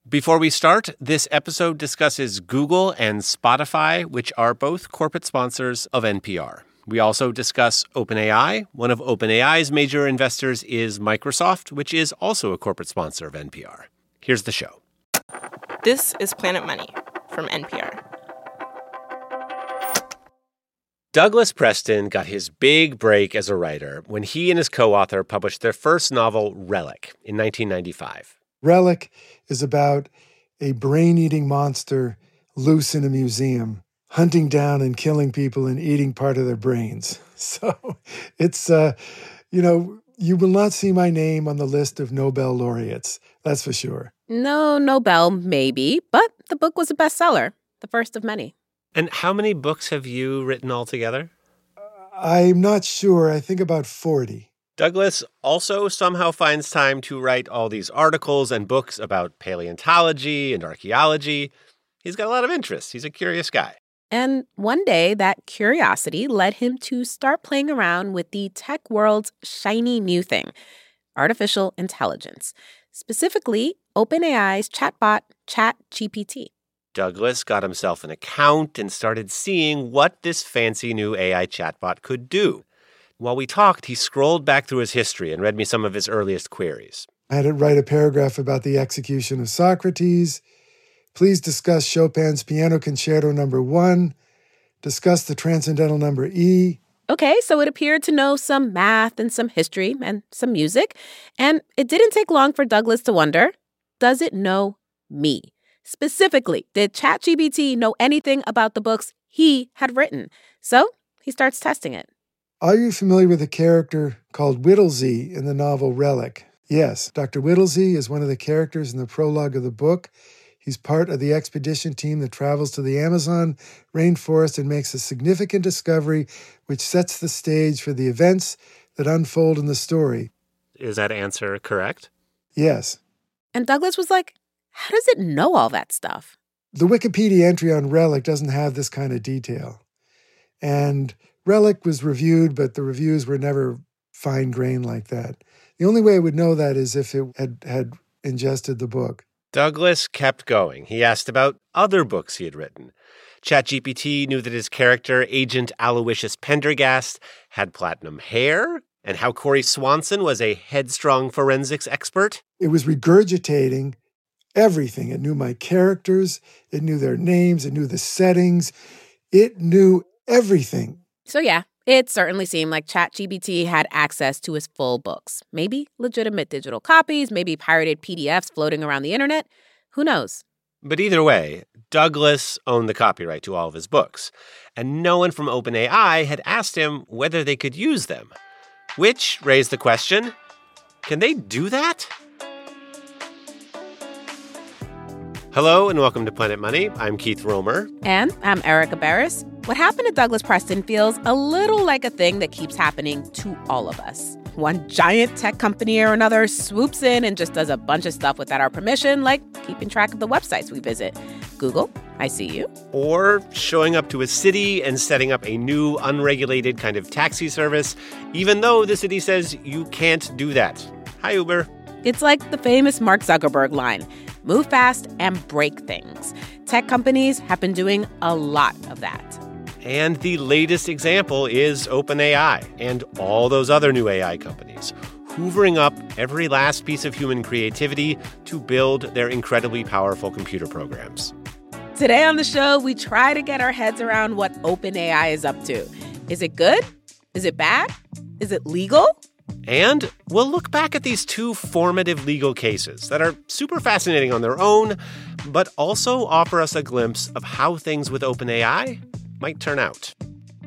Before we start, this episode discusses Google and Spotify, which are both corporate sponsors of NPR. We also discuss OpenAI. One of OpenAI's major investors is Microsoft, which is also a corporate sponsor of NPR. Here's the show. This is Planet Money from NPR. Douglas Preston got his big break as a writer when he and his co-author published their first novel, Relic, in 1995. Relic is about a brain-eating monster loose in a museum, hunting down and killing people and eating part of their brains. So it's, you will not see my name on the list of Nobel laureates, that's for sure. No Nobel, maybe, but the book was a bestseller, the first of many. And how many books have you written altogether? I'm not sure. I think about 40. Douglas also somehow finds time to write all these articles and books about paleontology and archaeology. He's got a lot of interests. He's a curious guy. And one day, that curiosity led him to start playing around with the tech world's shiny new thing, artificial intelligence, specifically OpenAI's chatbot, ChatGPT. Douglas got himself an account and started seeing what this fancy new AI chatbot could do. While we talked, he scrolled back through his history and read me some of his earliest queries. I had it write a paragraph about the execution of Socrates. Please discuss Chopin's Piano Concerto No. 1. Discuss the transcendental number E. Okay, so it appeared to know some math and some history and some music. And it didn't take long for Douglas to wonder, does it know me? Specifically, did ChatGPT know anything about the books he had written? So he starts testing it. Are you familiar with a character called Whittlesey in the novel Relic? Yes, Dr. Whittlesey is one of the characters in the prologue of the book. He's part of the expedition team that travels to the Amazon rainforest and makes a significant discovery which sets the stage for the events that unfold in the story. Is that answer correct? Yes. And Douglas was like, how does it know all that stuff? The Wikipedia entry on Relic doesn't have this kind of detail. And Relic was reviewed, but the reviews were never fine-grained like that. The only way it would know that is if it had ingested the book. Douglas kept going. He asked about other books he had written. ChatGPT knew that his character, Agent Aloysius Pendergast, had platinum hair, and how Corey Swanson was a headstrong forensics expert. It was regurgitating everything. It knew my characters. It knew their names. It knew the settings. It knew everything. So yeah, it certainly seemed like ChatGPT had access to his full books. Maybe legitimate digital copies, maybe pirated PDFs floating around the internet. Who knows? But either way, Douglas owned the copyright to all of his books, and no one from OpenAI had asked him whether they could use them. Which raised the question, can they do that? Hello and welcome to Planet Money. I'm Keith Romer. And I'm Erica Barris. What happened to Douglas Preston feels a little like a thing that keeps happening to all of us. One giant tech company or another swoops in and just does a bunch of stuff without our permission, like keeping track of the websites we visit. Google, I see you. Or showing up to a city and setting up a new unregulated kind of taxi service, even though the city says you can't do that. Hi, Uber. It's like the famous Mark Zuckerberg line, move fast and break things. Tech companies have been doing a lot of that. And the latest example is OpenAI and all those other new AI companies, hoovering up every last piece of human creativity to build their incredibly powerful computer programs. Today on the show, we try to get our heads around what OpenAI is up to. Is it good? Is it bad? Is it legal? And we'll look back at these two formative legal cases that are super fascinating on their own, but also offer us a glimpse of how things with OpenAI might turn out.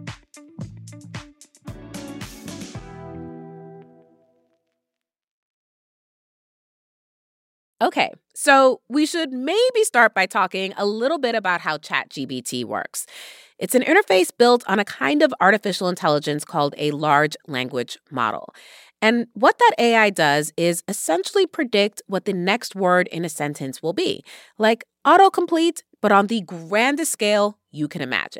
Okay, so we should maybe start by talking a little bit about how ChatGPT works. It's an interface built on a kind of artificial intelligence called a large language model. And what that AI does is essentially predict what the next word in a sentence will be, like autocomplete, but on the grandest scale you can imagine.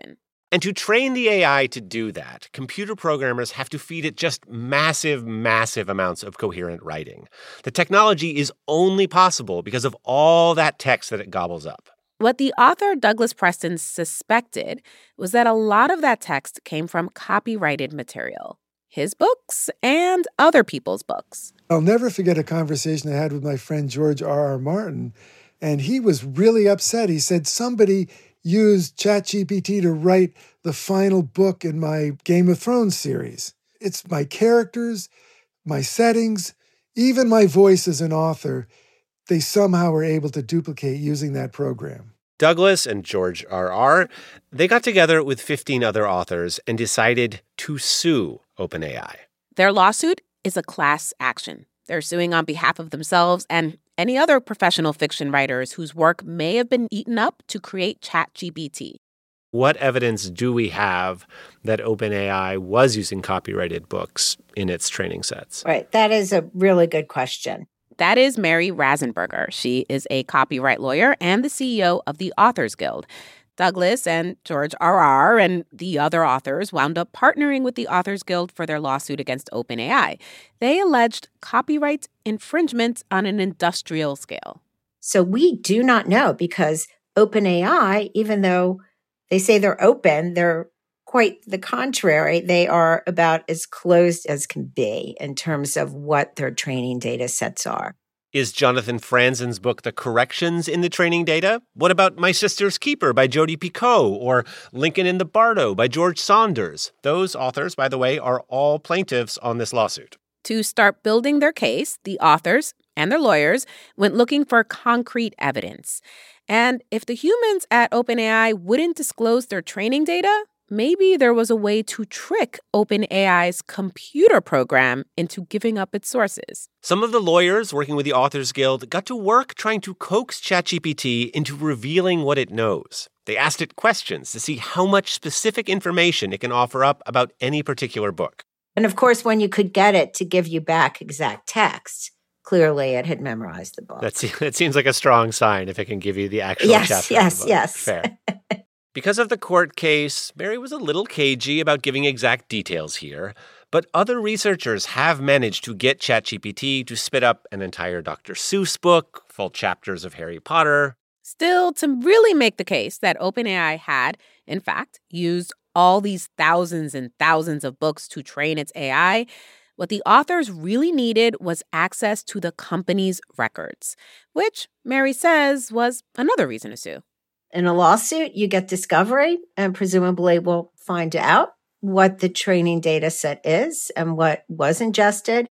And to train the AI to do that, computer programmers have to feed it just massive, massive amounts of coherent writing. The technology is only possible because of all that text that it gobbles up. What the author Douglas Preston suspected was that a lot of that text came from copyrighted material, his books and other people's books. I'll never forget a conversation I had with my friend George R.R. Martin, and he was really upset. He said somebody used ChatGPT to write the final book in my Game of Thrones series. It's my characters, my settings, even my voice as an author. They somehow were able to duplicate using that program. Douglas and George R.R., they got together with 15 other authors and decided to sue OpenAI. Their lawsuit is a class action. They're suing on behalf of themselves and any other professional fiction writers whose work may have been eaten up to create ChatGPT. What evidence do we have that OpenAI was using copyrighted books in its training sets? Right. That is a really good question. That is Mary Rasenberger. She is a copyright lawyer and the CEO of the Authors Guild. Douglas and George R.R. and the other authors wound up partnering with the Authors Guild for their lawsuit against OpenAI. They alleged copyright infringement on an industrial scale. So we do not know because OpenAI, even though they say they're open, they're quite the contrary. They are about as closed as can be in terms of what their training data sets are. Is Jonathan Franzen's book The Corrections in the training data? What about My Sister's Keeper by Jodi Picoult or Lincoln in the Bardo by George Saunders? Those authors, by the way, are all plaintiffs on this lawsuit. To start building their case, the authors and their lawyers went looking for concrete evidence. And if the humans at OpenAI wouldn't disclose their training data, maybe there was a way to trick OpenAI's computer program into giving up its sources. Some of the lawyers working with the Authors Guild got to work trying to coax ChatGPT into revealing what it knows. They asked it questions to see how much specific information it can offer up about any particular book. And of course, when you could get it to give you back exact text, clearly it had memorized the book. That seems like a strong sign if it can give you the actual chapter of the book. Yes. Fair. Because of the court case, Mary was a little cagey about giving exact details here, but other researchers have managed to get ChatGPT to spit up an entire Dr. Seuss book, full chapters of Harry Potter. Still, to really make the case that OpenAI had, in fact, used all these thousands and thousands of books to train its AI, what the authors really needed was access to the company's records, which Mary says was another reason to sue. In a lawsuit, you get discovery and presumably will find out what the training data set is and what was ingested.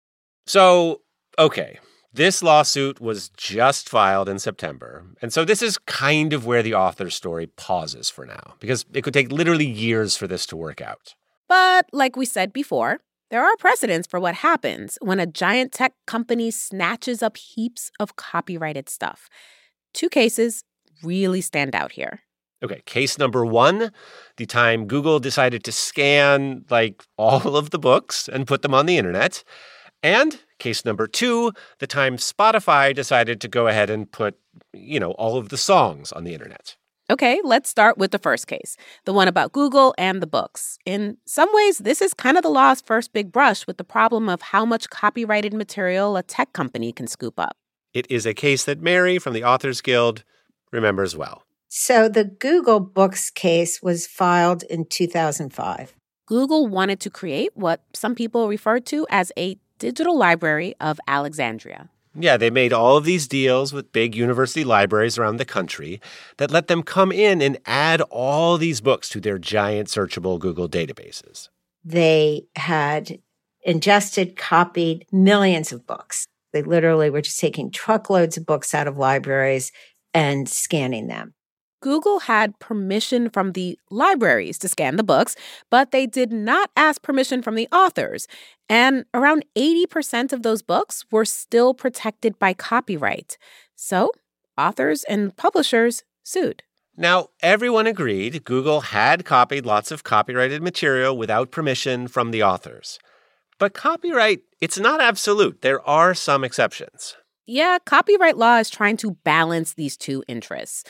So, okay, this lawsuit was just filed in September. And so this is kind of where the author's story pauses for now, because it could take literally years for this to work out. But like we said before, there are precedents for what happens when a giant tech company snatches up heaps of copyrighted stuff. Two cases really stand out here. Okay, case number one, the time Google decided to scan, all of the books and put them on the internet. And case number two, the time Spotify decided to go ahead and put, all of the songs on the internet. Okay, let's start with the first case, the one about Google and the books. In some ways, this is kind of the law's first big brush with the problem of how much copyrighted material a tech company can scoop up. It is a case that Mary from the Authors Guild remembers well. So the Google Books case was filed in 2005. Google wanted to create what some people refer to as a digital library of Alexandria. Yeah, they made all of these deals with big university libraries around the country that let them come in and add all these books to their giant searchable Google databases. They had ingested, copied millions of books. They literally were just taking truckloads of books out of libraries and scanning them. Google had permission from the libraries to scan the books, but they did not ask permission from the authors. And around 80% of those books were still protected by copyright. So authors and publishers sued. Now, everyone agreed Google had copied lots of copyrighted material without permission from the authors. But copyright, it's not absolute. There are some exceptions. Yeah, copyright law is trying to balance these two interests.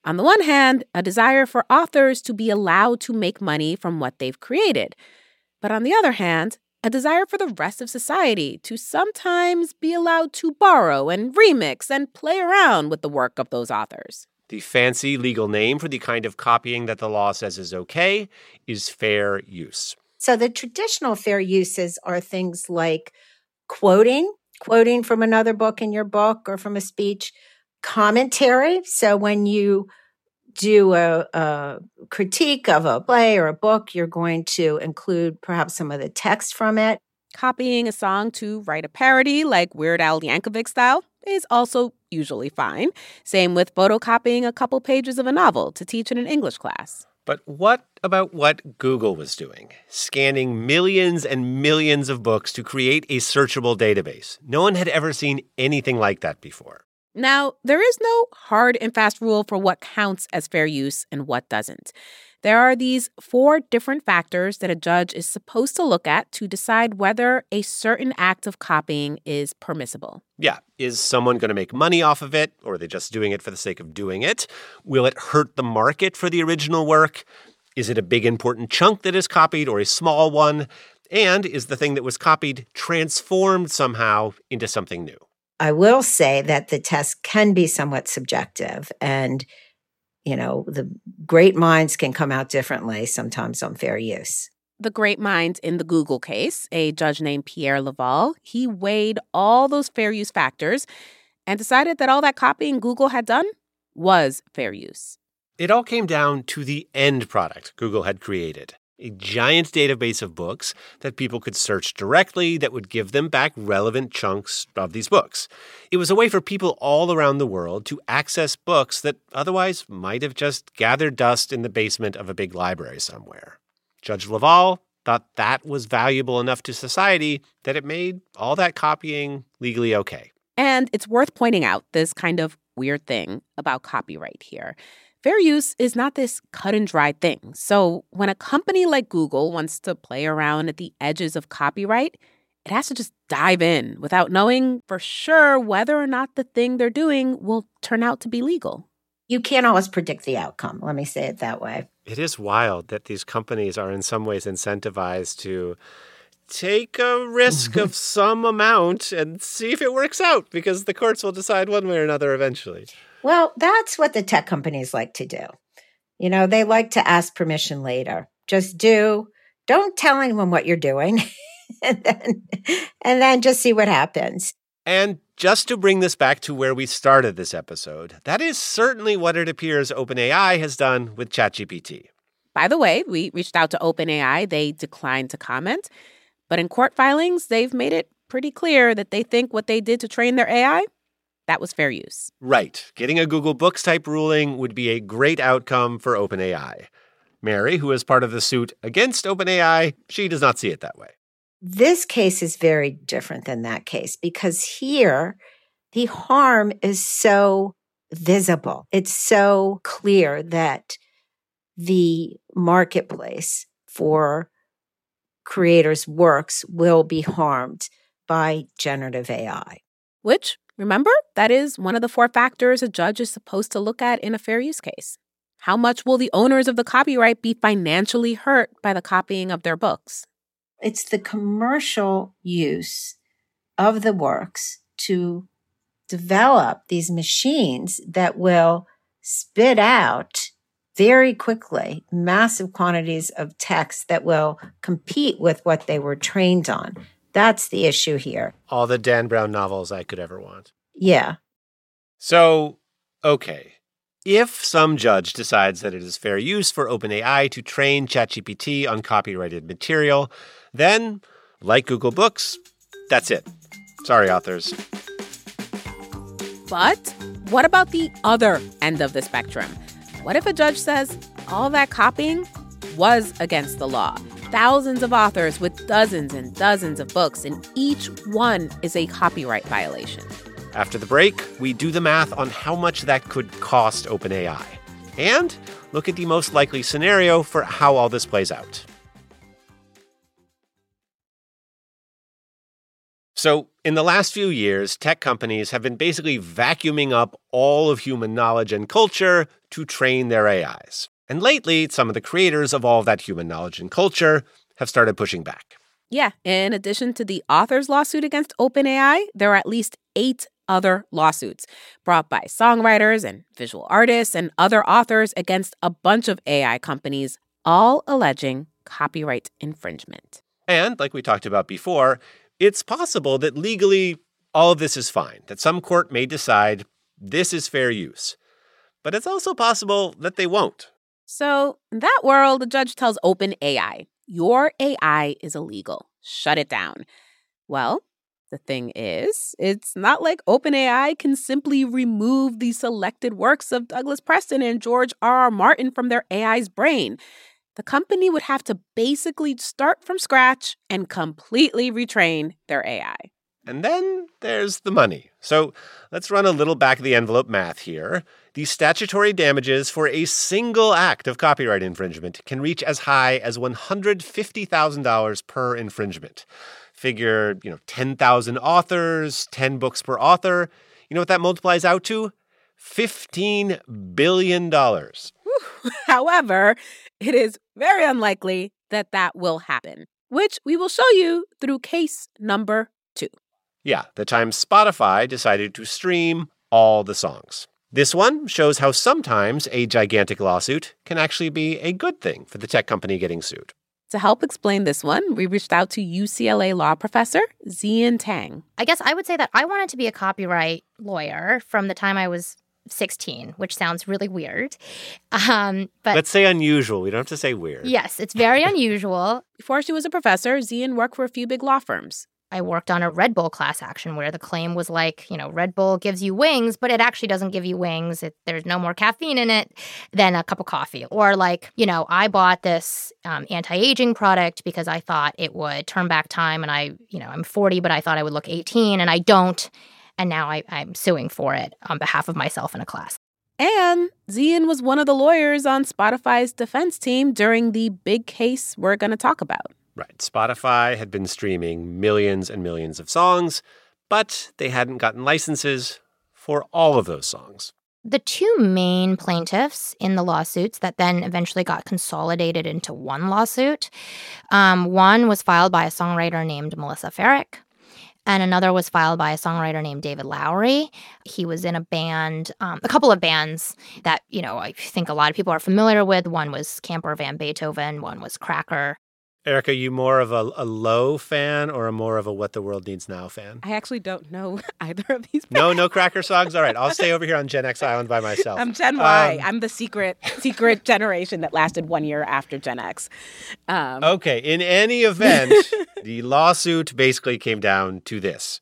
On the one hand, a desire for authors to be allowed to make money from what they've created. But on the other hand, a desire for the rest of society to sometimes be allowed to borrow and remix and play around with the work of those authors. The fancy legal name for the kind of copying that the law says is okay is fair use. So the traditional fair uses are things like quoting from another book in your book or from a speech, commentary. So when you do a critique of a play or a book, you're going to include perhaps some of the text from it. Copying a song to write a parody, like Weird Al Yankovic style, is also usually fine. Same with photocopying a couple pages of a novel to teach in an English class. But what about what Google was doing? Scanning millions and millions of books to create a searchable database. No one had ever seen anything like that before. Now, there is no hard and fast rule for what counts as fair use and what doesn't. There are these 4 different factors that a judge is supposed to look at to decide whether a certain act of copying is permissible. Yeah. Is someone going to make money off of it, or are they just doing it for the sake of doing it? Will it hurt the market for the original work? Is it a big, important chunk that is copied or a small one? And is the thing that was copied transformed somehow into something new? I will say that the test can be somewhat subjective, and the great minds can come out differently sometimes on fair use. The great minds in the Google case, a judge named Pierre Laval, he weighed all those fair use factors and decided that all that copying Google had done was fair use. It all came down to the end product Google had created. A giant database of books that people could search directly that would give them back relevant chunks of these books. It was a way for people all around the world to access books that otherwise might have just gathered dust in the basement of a big library somewhere. Judge Laval thought that was valuable enough to society that it made all that copying legally okay. And it's worth pointing out this kind of weird thing about copyright here. Fair use is not this cut and dry thing. So when a company like Google wants to play around at the edges of copyright, it has to just dive in without knowing for sure whether or not the thing they're doing will turn out to be legal. You can't always predict the outcome. Let me say it that way. It is wild that these companies are in some ways incentivized to take a risk of some amount and see if it works out, because the courts will decide one way or another eventually. Well, that's what the tech companies like to do. They like to ask permission later. Just don't tell anyone what you're doing, and then just see what happens. And just to bring this back to where we started this episode, that is certainly what it appears OpenAI has done with ChatGPT. By the way, we reached out to OpenAI. They declined to comment. But in court filings, they've made it pretty clear that they think what they did to train their AI, that was fair use. Right. Getting a Google Books type ruling would be a great outcome for OpenAI. Mary, who is part of the suit against OpenAI, she does not see it that way. This case is very different than that case because here the harm is so visible. It's so clear that the marketplace for creators' works will be harmed by generative AI. Which, remember, that is one of the 4 factors a judge is supposed to look at in a fair use case. How much will the owners of the copyright be financially hurt by the copying of their books? It's the commercial use of the works to develop these machines that will spit out very quickly massive quantities of text that will compete with what they were trained on. That's the issue here. All the Dan Brown novels I could ever want. Yeah. So, okay. If some judge decides that it is fair use for OpenAI to train ChatGPT on copyrighted material, then, like Google Books, that's it. Sorry, authors. But what about the other end of the spectrum? What if a judge says all that copying was against the law? Thousands of authors with dozens and dozens of books, and each one is a copyright violation. After the break, we do the math on how much that could cost OpenAI and look at the most likely scenario for how all this plays out. So, in the last few years, tech companies have been basically vacuuming up all of human knowledge and culture to train their AIs. And lately, some of the creators of all of that human knowledge and culture have started pushing back. Yeah, in addition to the author's lawsuit against OpenAI, there are at least 8 other lawsuits brought by songwriters and visual artists and other authors against a bunch of AI companies, all alleging copyright infringement. And, like we talked about before, it's possible that legally all of this is fine, that some court may decide this is fair use. But it's also possible that they won't. So, in that world, the judge tells OpenAI, your AI is illegal. Shut it down. Well, the thing is, it's not like OpenAI can simply remove the selected works of Douglas Preston and George R.R. Martin from their AI's brain. The company would have to basically start from scratch and completely retrain their AI. And then there's the money. So let's run a little back-of-the-envelope math here. The statutory damages for a single act of copyright infringement can reach as high as $150,000 per infringement. Figure, 10,000 authors, 10 books per author. You know what that multiplies out to? $15 billion. However, it is very unlikely that that will happen, which we will show you through case number 2. Yeah, the time Spotify decided to stream all the songs. This one shows how sometimes a gigantic lawsuit can actually be a good thing for the tech company getting sued. To help explain this one, we reached out to UCLA law professor Xian Tang. I guess I would say that I wanted to be a copyright lawyer from the time I was 16, which sounds really weird. But let's say unusual. We don't have to say weird. Yes, it's very unusual. Before she was a professor, Xian worked for a few big law firms. I worked on a Red Bull class action where the claim was like, Red Bull gives you wings, but it actually doesn't give you wings. There's no more caffeine in it than a cup of coffee. Or I bought this anti-aging product because I thought it would turn back time. And I'm 40, but I thought I would look 18 and I don't. And now I'm suing for it on behalf of myself in a class. And Xian was one of the lawyers on Spotify's defense team during the big case we're going to talk about. Right. Spotify had been streaming millions and millions of songs, but they hadn't gotten licenses for all of those songs. The 2 main plaintiffs in the lawsuits that then eventually got consolidated into one lawsuit, one was filed by a songwriter named Melissa Farrick, and another was filed by a songwriter named David Lowery. He was in a band, a couple of bands that, I think a lot of people are familiar with. One was Camper Van Beethoven, one was Cracker. Erica, you more of a Low fan or more of a What the World Needs Now fan? I actually don't know either of these bands. No Cracker songs? All right, I'll stay over here on Gen X Island by myself. I'm Gen Y. I'm the secret generation that lasted 1 year after Gen X. Okay, in any event, the lawsuit basically came down to this.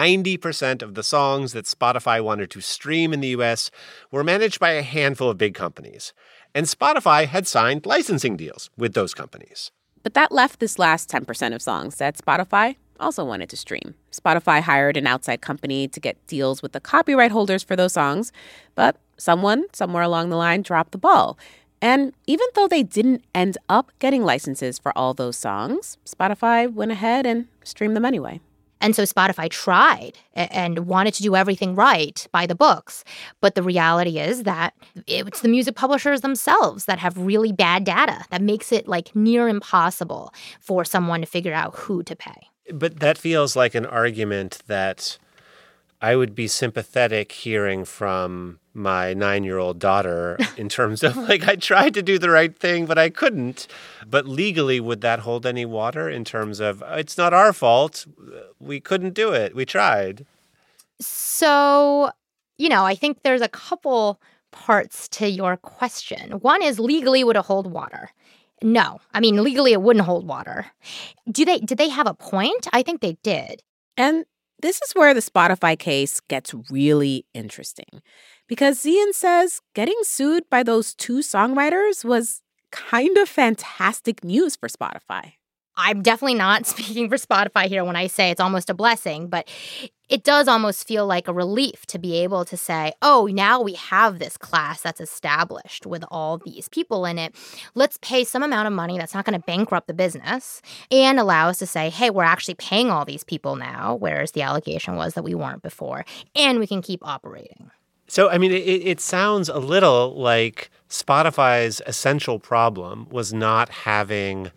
90% of the songs that Spotify wanted to stream in the U.S. were managed by a handful of big companies. And Spotify had signed licensing deals with those companies. But that left this last 10% of songs that Spotify also wanted to stream. Spotify hired an outside company to get deals with the copyright holders for those songs, but someone somewhere along the line dropped the ball. And even though they didn't end up getting licenses for all those songs, Spotify went ahead and streamed them anyway. And so Spotify tried and wanted to do everything right by the books. But the reality is that it's the music publishers themselves that have really bad data that makes it near impossible for someone to figure out who to pay. But that feels like an argument that I would be sympathetic hearing from my 9-year-old daughter in terms of I tried to do the right thing, but I couldn't. But legally, would that hold any water in terms of it's not our fault? We couldn't do it. We tried. So, I think there's a couple parts to your question. One is legally would it hold water? No. Legally it wouldn't hold water. Did they have a point? I think they did. And this is where the Spotify case gets really interesting, because Xian says getting sued by those 2 songwriters was kind of fantastic news for Spotify. I'm definitely not speaking for Spotify here when I say it's almost a blessing, but it does almost feel like a relief to be able to say, oh, now we have this class that's established with all these people in it. Let's pay some amount of money that's not going to bankrupt the business and allow us to say, hey, we're actually paying all these people now, whereas the allegation was that we weren't before, and we can keep operating. So, I mean, it sounds a little like Spotify's essential problem was not having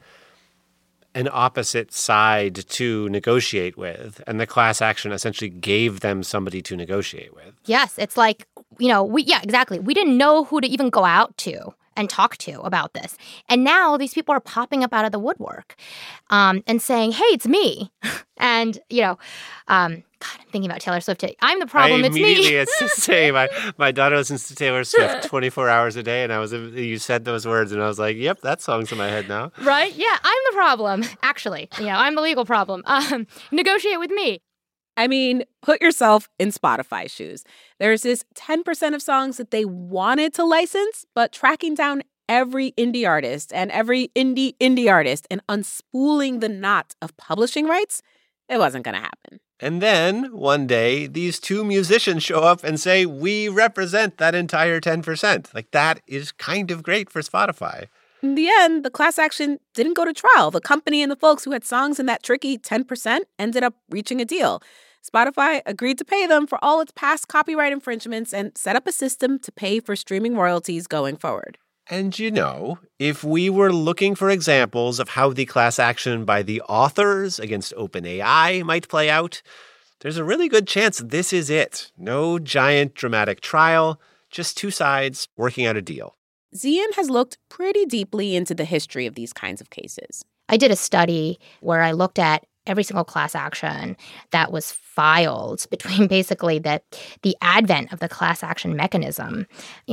an opposite side to negotiate with, and the class action essentially gave them somebody to negotiate with. Yes, it's like, exactly. We didn't know who to even go out to and talk to about this. And now these people are popping up out of the woodwork and saying, hey, it's me. And, I'm thinking about Taylor Swift. I'm the problem, it's me. It's the same. My daughter listens to Taylor Swift 24 hours a day, and you said those words, and I was like, yep, that song's in my head now. Right? Yeah, I'm the problem, actually. I'm the legal problem. Negotiate with me. I mean, put yourself in Spotify's shoes. There's this 10% of songs that they wanted to license, but tracking down every indie artist and every indie artist and unspooling the knot of publishing rights, it wasn't going to happen. And then, one day, these two musicians show up and say, we represent that entire 10%. Like, that is kind of great for Spotify. In the end, the class action didn't go to trial. The company and the folks who had songs in that tricky 10% ended up reaching a deal. Spotify agreed to pay them for all its past copyright infringements and set up a system to pay for streaming royalties going forward. And if we were looking for examples of how the class action by the authors against OpenAI might play out, there's a really good chance this is it. No giant dramatic trial, just two sides working out a deal. Zian has looked pretty deeply into the history of these kinds of cases. I did a study where I looked at every single class action that was filed between basically the advent of the class action mechanism,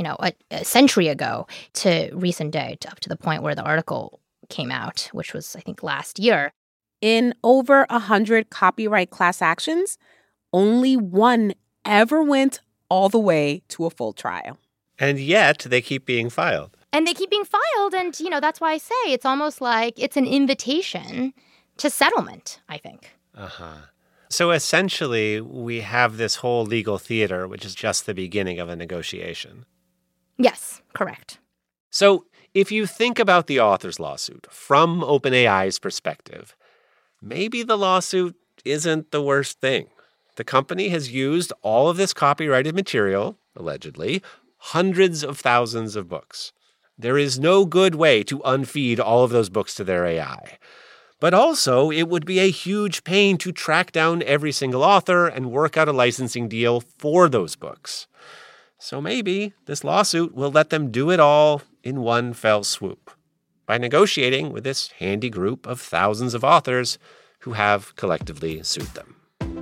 a century ago to recent day, up to the point where the article came out, which was, I think, last year. In over 100 copyright class actions, only one ever went all the way to a full trial. And yet they keep being filed. And they keep being filed, and, that's why I say it's almost like it's an invitation to settlement, I think. So essentially, we have this whole legal theater, which is just the beginning of a negotiation. Yes, correct. So if you think about the author's lawsuit from OpenAI's perspective, maybe the lawsuit isn't the worst thing. The company has used all of this copyrighted material, allegedly, hundreds of thousands of books. There is no good way to unfeed all of those books to their AI. But also, it would be a huge pain to track down every single author and work out a licensing deal for those books. So maybe this lawsuit will let them do it all in one fell swoop by negotiating with this handy group of thousands of authors who have collectively sued them.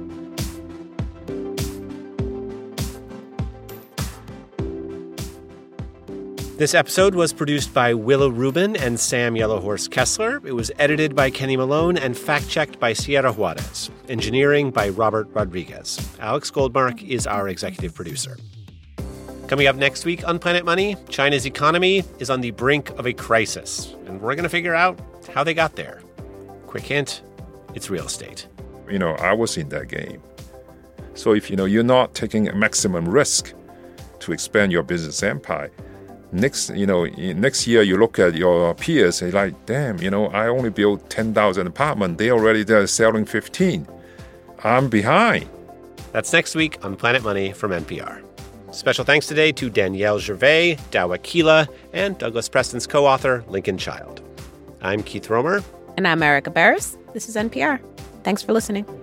This episode was produced by Willow Rubin and Sam Yellowhorse Kessler. It was edited by Kenny Malone and fact-checked by Sierra Juarez. Engineering by Robert Rodriguez. Alex Goldmark is our executive producer. Coming up next week on Planet Money, China's economy is on the brink of a crisis, and we're going to figure out how they got there. Quick hint, it's real estate. I was in that game. So if, you're not taking a maximum risk to expand your business empire, next year you look at your peers and like, damn, I only built 10,000 apartments. They're selling 15. I'm behind. That's next week on Planet Money from NPR. Special thanks today to Danielle Gervais, Dawa Kila, and Douglas Preston's co-author, Lincoln Child. I'm Keith Romer. And I'm Erica Barris. This is NPR. Thanks for listening.